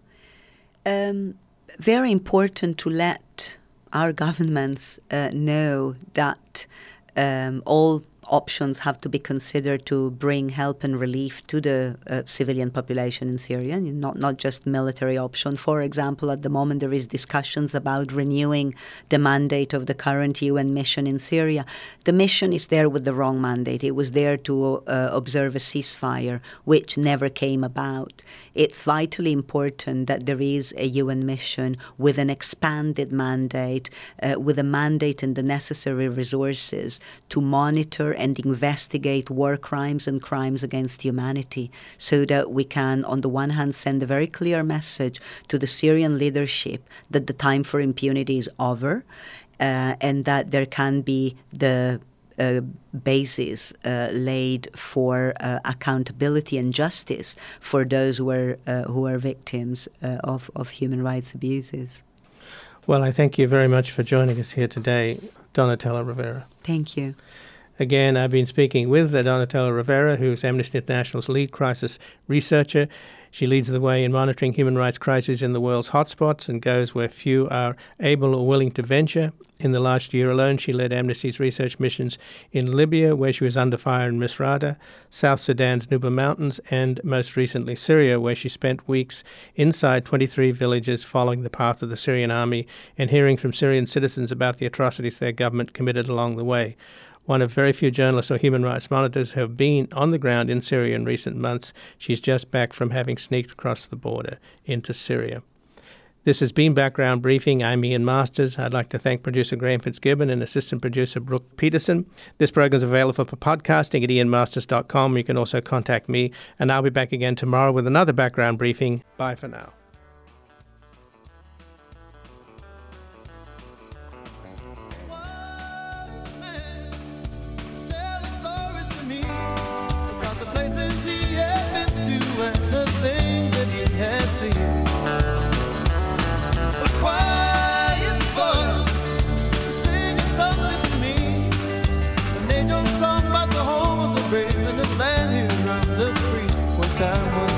Speaker 6: Um, very important to let our governments uh, know that um, all options have to be considered to bring help and relief to the uh, civilian population in Syria, not not just military option. For example, at the moment there is discussions about renewing the mandate of the current U N mission in Syria. The mission is there with the wrong mandate. It was there to uh, observe a ceasefire, which never came about. It's vitally important that there is a U N mission with an expanded mandate, uh, with a mandate and the necessary resources to monitor and investigate war crimes and crimes against humanity, so that we can, on the one hand, send a very clear message to the Syrian leadership that the time for impunity is over, uh, and that there can be the uh, basis uh, laid for uh, accountability and justice for those who are uh, who are victims uh, of of human rights abuses.
Speaker 1: Well, I thank you very much for joining us here today, Donatella Rivera.
Speaker 6: Thank you.
Speaker 1: Again, I've been speaking with Donatella Rivera, who's Amnesty International's lead crisis researcher. She leads the way in monitoring human rights crises in the world's hotspots and goes where few are able or willing to venture. In the last year alone, she led Amnesty's research missions in Libya, where she was under fire in Misrata, South Sudan's Nuba Mountains, and most recently Syria, where she spent weeks inside twenty-three villages following the path of the Syrian army and hearing from Syrian citizens about the atrocities their government committed along the way. One of very few journalists or human rights monitors who have been on the ground in Syria in recent months. She's just back from having sneaked across the border into Syria. This has been Background Briefing. I'm Ian Masters. I'd like to thank producer Graham Fitzgibbon and assistant producer Brooke Peterson. This program is available for podcasting at ian masters dot com. You can also contact me, and I'll be back again tomorrow with another Background Briefing. Bye for now.
Speaker 3: Time